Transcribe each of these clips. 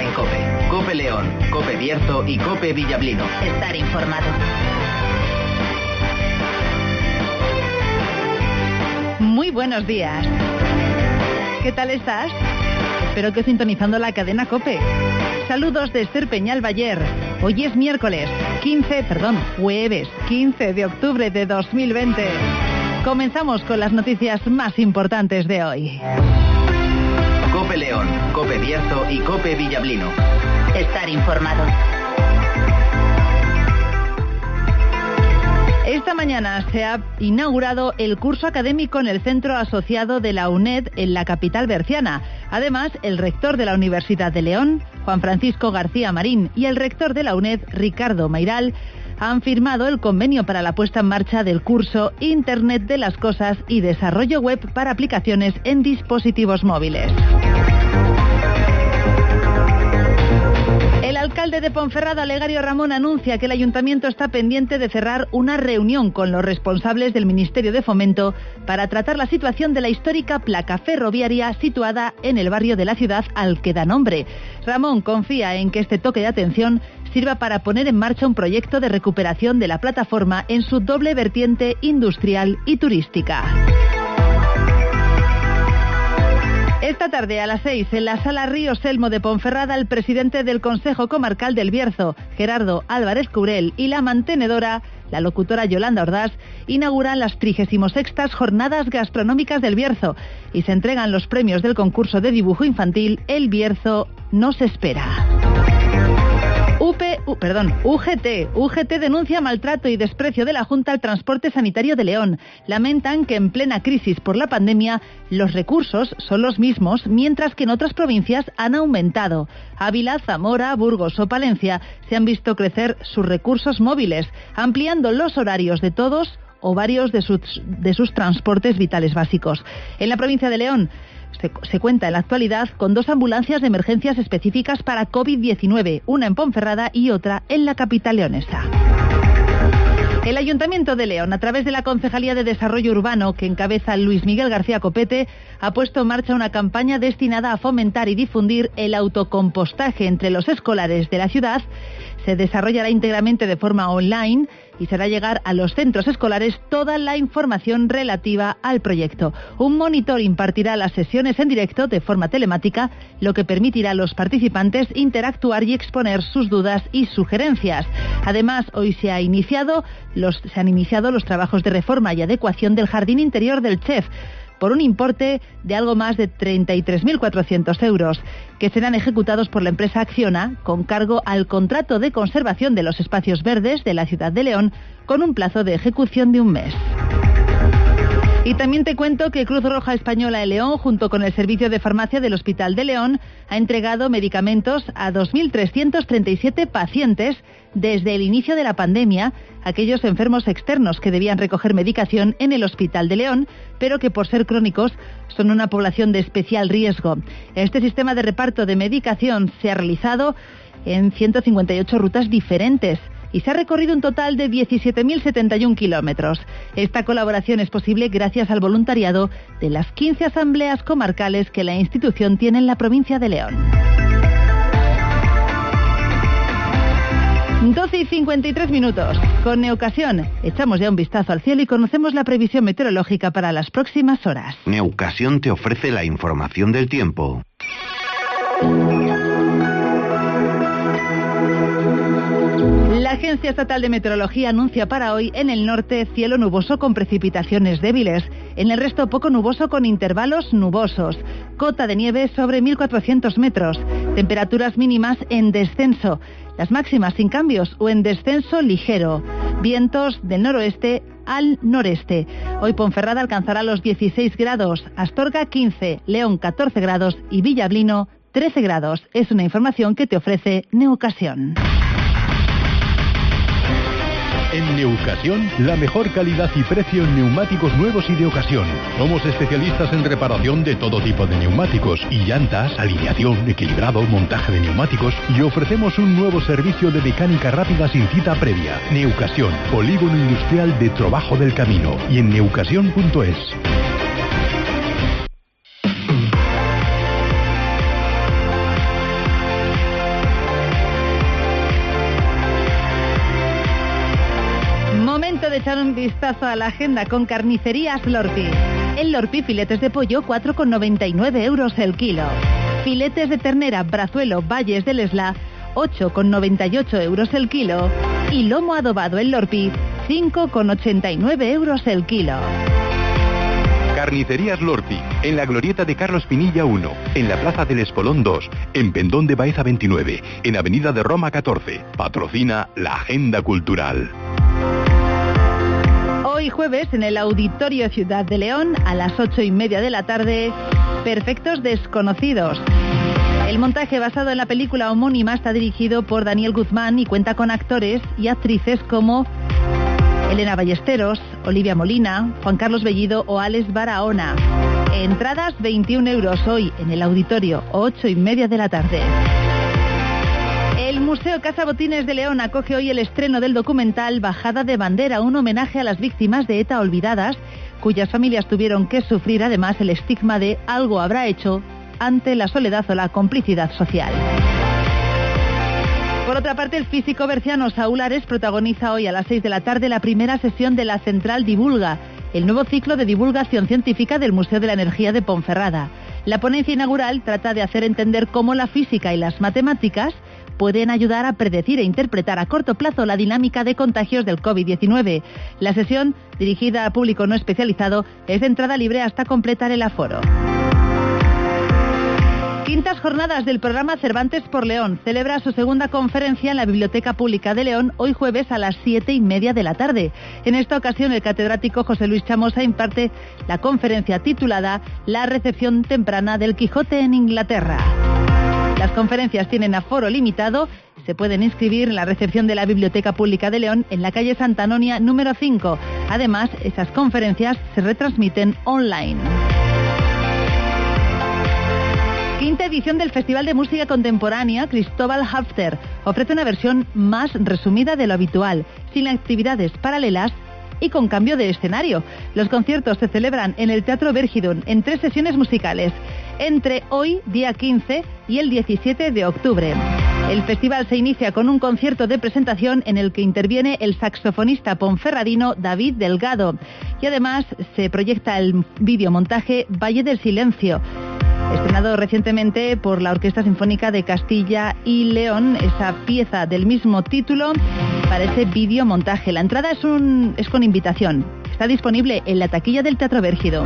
de COPE. COPE León, COPE Bierzo y COPE Villablino. Estar informado. Muy buenos días. ¿Qué tal estás? Espero que sintonizando la cadena COPE. Saludos de Esther Peñalbayer. Hoy es jueves 15 de octubre de 2020. Comenzamos con las noticias más importantes de hoy. COPE León, COPE Bierzo y COPE Villablino. Estar informado. Esta mañana se ha inaugurado el curso académico en el centro asociado de la UNED en la capital berciana. Además, el rector de la Universidad de León, Juan Francisco García Marín, y el rector de la UNED, Ricardo Mairal, han firmado el convenio para la puesta en marcha del curso Internet de las Cosas y Desarrollo Web para aplicaciones en dispositivos móviles. El alcalde de Ponferrada, Olegario Ramón, anuncia que el ayuntamiento está pendiente de cerrar una reunión con los responsables del Ministerio de Fomento para tratar la situación de la histórica placa ferroviaria situada en el barrio de la ciudad al que da nombre. Ramón confía en que este toque de atención sirva para poner en marcha un proyecto de recuperación de la plataforma en su doble vertiente industrial y turística. Esta tarde a las 6, en la Sala Río Selmo de Ponferrada, el presidente del Consejo Comarcal del Bierzo, Gerardo Álvarez Curel, y la mantenedora, la locutora Yolanda Ordaz, inauguran las 36ª Jornadas Gastronómicas del Bierzo y se entregan los premios del concurso de dibujo infantil El Bierzo nos espera. UGT denuncia maltrato y desprecio de la Junta al transporte sanitario de León. Lamentan que en plena crisis por la pandemia los recursos son los mismos, mientras que en otras provincias han aumentado. Ávila, Zamora, Burgos o Palencia se han visto crecer sus recursos móviles, ampliando los horarios de todos o varios de sus transportes vitales básicos. En la provincia de León se cuenta en la actualidad con 2 ambulancias de emergencias específicas para COVID-19, una en Ponferrada y otra en la capital leonesa. El Ayuntamiento de León, a través de la Concejalía de Desarrollo Urbano, que encabeza Luis Miguel García Copete, ha puesto en marcha una campaña destinada a fomentar y difundir el autocompostaje entre los escolares de la ciudad. Se desarrollará íntegramente de forma online y será llegar a los centros escolares toda la información relativa al proyecto. Un monitor impartirá las sesiones en directo de forma telemática, lo que permitirá a los participantes interactuar y exponer sus dudas y sugerencias. Además, hoy se han iniciado los trabajos de reforma y adecuación del jardín interior del Chef, por un importe de algo más de 33.400 euros, que serán ejecutados por la empresa Acciona con cargo al contrato de conservación de los espacios verdes de la ciudad de León, con un plazo de ejecución de un mes. Y también te cuento que Cruz Roja Española de León, junto con el Servicio de Farmacia del Hospital de León, ha entregado medicamentos a 2.337 pacientes desde el inicio de la pandemia, aquellos enfermos externos que debían recoger medicación en el Hospital de León, pero que por ser crónicos son una población de especial riesgo. Este sistema de reparto de medicación se ha realizado en 158 rutas diferentes y se ha recorrido un total de 17.071 kilómetros. Esta colaboración es posible gracias al voluntariado de las 15 asambleas comarcales que la institución tiene en la provincia de León. 12:53. Con Neocasión echamos ya un vistazo al cielo y conocemos la previsión meteorológica para las próximas horas. Neocasión te ofrece la información del tiempo. La Agencia Estatal de Meteorología anuncia para hoy en el norte cielo nuboso con precipitaciones débiles. En el resto poco nuboso con intervalos nubosos. Cota de nieve sobre 1.400 metros. Temperaturas mínimas en descenso. Las máximas sin cambios o en descenso ligero. Vientos del noroeste al noreste. Hoy Ponferrada alcanzará los 16 grados, Astorga 15, León 14 grados y Villablino 13 grados. Es una información que te ofrece Neocasión. En Neocasión, la mejor calidad y precio en neumáticos nuevos y de ocasión. Somos especialistas en reparación de todo tipo de neumáticos y llantas, alineación, equilibrado, montaje de neumáticos y ofrecemos un nuevo servicio de mecánica rápida sin cita previa. Neocasión, polígono industrial de Trabajo del Camino y en neucasión.es. echar un vistazo a la agenda con Carnicerías Lorpi. El Lorpi, filetes de pollo, 4,99 euros el kilo. Filetes de ternera, Brazuelo, Valles del Esla, 8,98 euros el kilo. Y lomo adobado el Lorpi, 5,89 euros el kilo. Carnicerías Lorpi, en la glorieta de Carlos Pinilla 1, en la Plaza del Espolón 2, en Pendón de Baeza 29, en Avenida de Roma 14. Patrocina la Agenda Cultural. Hoy jueves, en el Auditorio Ciudad de León, a las 8:30 de la tarde, Perfectos Desconocidos. El montaje basado en la película homónima está dirigido por Daniel Guzmán y cuenta con actores y actrices como Elena Ballesteros, Olivia Molina, Juan Carlos Bellido o Alex Barahona. Entradas 21 euros hoy en el auditorio, 8:30 de la tarde. El Museo Casa Botines de León acoge hoy el estreno del documental Bajada de Bandera, un homenaje a las víctimas de ETA olvidadas, cuyas familias tuvieron que sufrir además el estigma de algo habrá hecho ante la soledad o la complicidad social. Por otra parte, el físico berciano Saúl Ares protagoniza hoy a las 6 de la tarde la primera sesión de la Central Divulga, el nuevo ciclo de divulgación científica del Museo de la Energía de Ponferrada. La ponencia inaugural trata de hacer entender cómo la física y las matemáticas pueden ayudar a predecir e interpretar a corto plazo la dinámica de contagios del COVID-19. La sesión, dirigida a público no especializado, es de entrada libre hasta completar el aforo. Quintas jornadas del programa Cervantes por León celebra su segunda conferencia en la Biblioteca Pública de León hoy jueves a las 7:30 de la tarde. En esta ocasión el catedrático José Luis Chamosa imparte la conferencia titulada La recepción temprana del Quijote en Inglaterra. Las conferencias tienen aforo limitado, se pueden inscribir en la recepción de la Biblioteca Pública de León en la calle Santa Anonia número 5. Además, esas conferencias se retransmiten online. Quinta edición del Festival de Música Contemporánea Cristóbal Hafter ofrece una versión más resumida de lo habitual, sin actividades paralelas y con cambio de escenario. Los conciertos se celebran en el Teatro Vergidon en 3 sesiones musicales, entre hoy, día 15, y el 17 de octubre. El festival se inicia con un concierto de presentación en el que interviene el saxofonista ponferradino David Delgado. Y además se proyecta el videomontaje Valle del Silencio, estrenado recientemente por la Orquesta Sinfónica de Castilla y León, esa pieza del mismo título para ese videomontaje. La entrada es con invitación. Está disponible en la taquilla del Teatro Vergidon.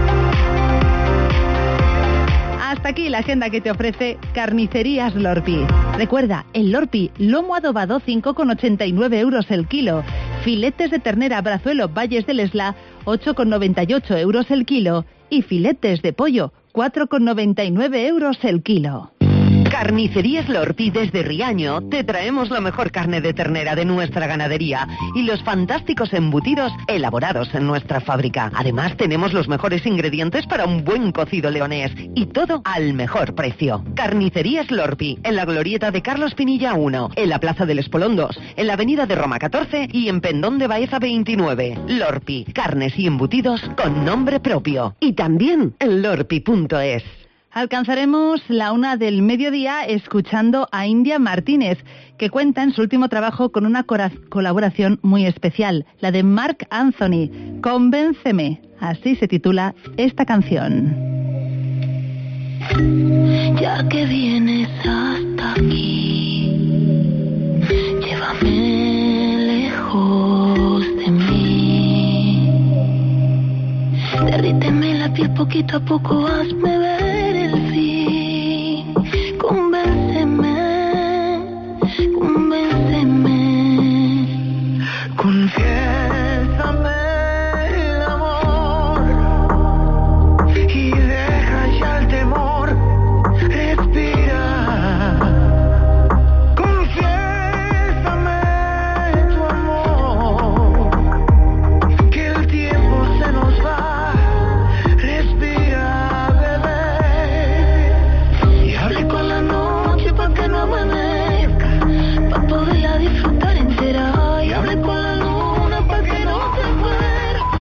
Hasta aquí la agenda que te ofrece Carnicerías Lorpi. Recuerda, el Lorpi, lomo adobado 5,89 euros el kilo. Filetes de ternera Brazuelo Valles del Esla, 8,98 euros el kilo. Y filetes de pollo, 4,99 euros el kilo. Carnicerías Lorpi desde Riaño te traemos la mejor carne de ternera de nuestra ganadería y los fantásticos embutidos elaborados en nuestra fábrica. Además tenemos los mejores ingredientes para un buen cocido leonés y todo al mejor precio. Carnicerías Lorpi, en la glorieta de Carlos Pinilla 1, en la Plaza del Espolón 2, en la Avenida de Roma 14 y en Pendón de Baeza 29. Lorpi, carnes y embutidos con nombre propio. Y también en lorpi.es. Alcanzaremos la 1 del mediodía escuchando a India Martínez, que cuenta en su último trabajo con una colaboración muy especial, la de Marc Anthony, Convénceme. Así se titula esta canción. Ya que vienes hasta aquí, llévame lejos de mí. Derríteme la piel poquito a poco, hazme